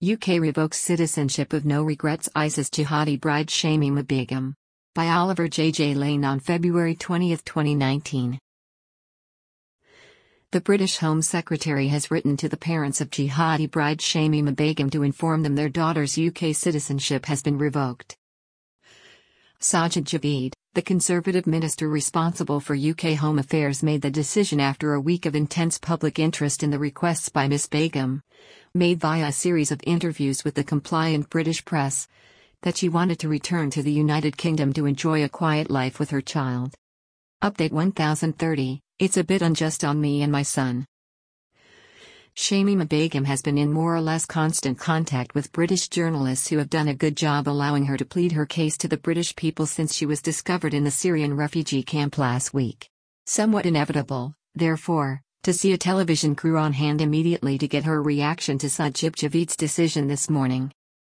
UK revokes citizenship of no regrets ISIS jihadi bride Shamima Begum. By Oliver J. Lane on February 20, 2019. The British Home Secretary has written to the parents of jihadi bride Shamima Begum to inform them their daughter's UK citizenship has been revoked. Sajid Javid, the Conservative minister responsible for UK Home Affairs, made the decision after a week of intense public interest in the requests by Miss Begum, made via a series of interviews with the compliant British press, that she wanted to return to the United Kingdom to enjoy a quiet life with her child. Update 1030, it's a bit unjust on me and my son. Shamima Begum has been in more or less constant contact with British journalists who have done a good job allowing her to plead her case to the British people since she was discovered in the Syrian refugee camp last week. Somewhat inevitable, therefore, to see a television crew on hand immediately to get her reaction to Sajid Javid's decision this morning.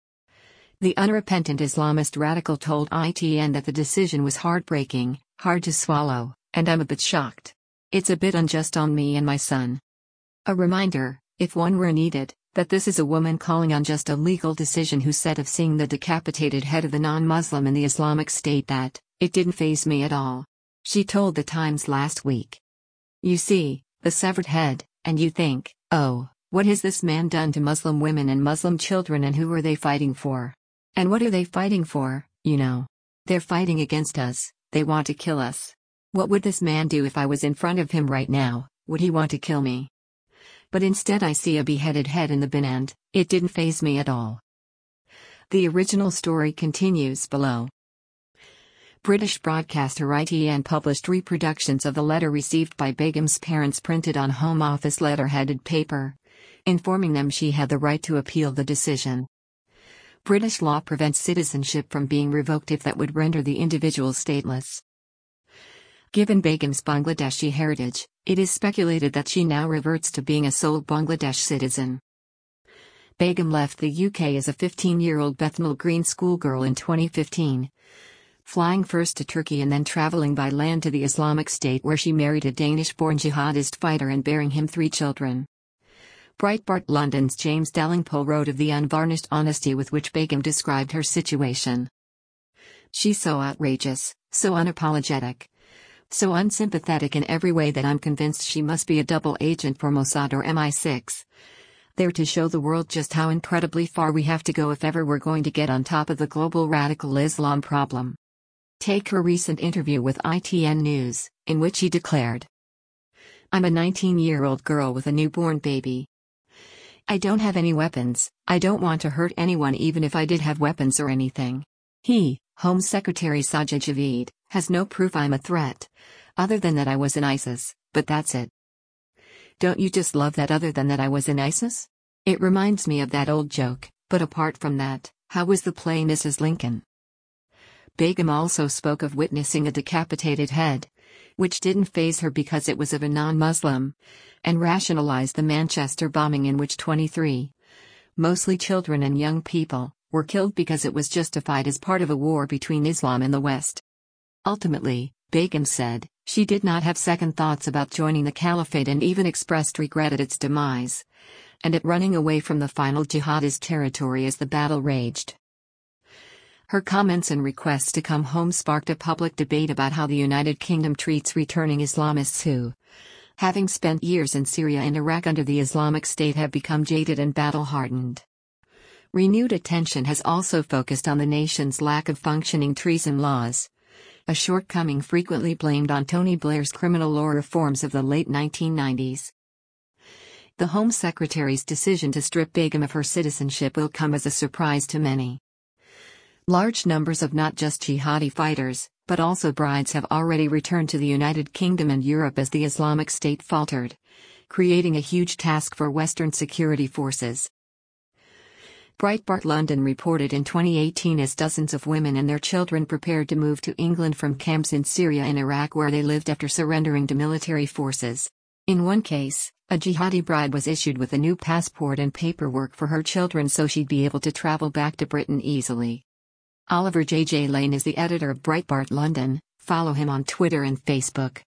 The unrepentant Islamist radical told ITN that the decision was heartbreaking, hard to swallow, and I'm a bit shocked. It's a bit unjust on me and my son. A reminder, if one were needed, that this is a woman calling on just a legal decision who said of seeing the decapitated head of the non-Muslim in the Islamic State that, it didn't faze me at all. She told The Times last week. You see, the severed head, and you think, oh, what has this man done to Muslim women and Muslim children, and who are they fighting for? And what are they fighting for, you know? They're fighting against us, they want to kill us. What would this man do if I was in front of him right now? Would he want to kill me? But instead I see a beheaded head in the bin and, it didn't faze me at all. The original story continues below. British broadcaster ITN published reproductions of the letter received by Begum's parents printed on Home Office letterheaded paper, informing them she had the right to appeal the decision. British law prevents citizenship from being revoked if that would render the individual stateless. Given Begum's Bangladeshi heritage, it is speculated that she now reverts to being a sole Bangladesh citizen. Begum left the UK as a 15-year-old Bethnal Green schoolgirl in 2015, flying first to Turkey and then travelling by land to the Islamic State, where she married a Danish-born jihadist fighter and bearing him 3 children. Breitbart London's James Delingpole wrote of the unvarnished honesty with which Begum described her situation. She's so outrageous, so unapologetic, so unsympathetic in every way that I'm convinced she must be a double agent for Mossad or MI6. There to show the world just how incredibly far we have to go if ever we're going to get on top of the global radical Islam problem. Take her recent interview with ITN News, in which she declared, I'm a 19-year-old girl with a newborn baby. I don't have any weapons, I don't want to hurt anyone even if I did have weapons or anything. He, Home Secretary Sajid Javid, has no proof I'm a threat, other than that I was in ISIS, but that's it. Don't you just love that other than that I was in ISIS? It reminds me of that old joke, but apart from that, how was the play Mrs. Lincoln? Begum also spoke of witnessing a decapitated head, which didn't faze her because it was of a non-Muslim, and rationalized the Manchester bombing in which 23, mostly children and young people, were killed because it was justified as part of a war between Islam and the West. Ultimately, Begum said, she did not have second thoughts about joining the caliphate and even expressed regret at its demise, and at running away from the final jihadist territory as the battle raged. Her comments and requests to come home sparked a public debate about how the United Kingdom treats returning Islamists who, having spent years in Syria and Iraq under the Islamic State, have become jaded and battle-hardened. Renewed attention has also focused on the nation's lack of functioning treason laws, a shortcoming frequently blamed on Tony Blair's criminal law reforms of the late 1990s. The Home Secretary's decision to strip Begum of her citizenship will come as a surprise to many. Large numbers of not just jihadi fighters, but also brides have already returned to the United Kingdom and Europe as the Islamic State faltered, creating a huge task for Western security forces. Breitbart London reported in 2018 as dozens of women and their children prepared to move to England from camps in Syria and Iraq where they lived after surrendering to military forces. In one case, a jihadi bride was issued with a new passport and paperwork for her children so she'd be able to travel back to Britain easily. Oliver J. Lane is the editor of Breitbart London. Follow him on Twitter and Facebook.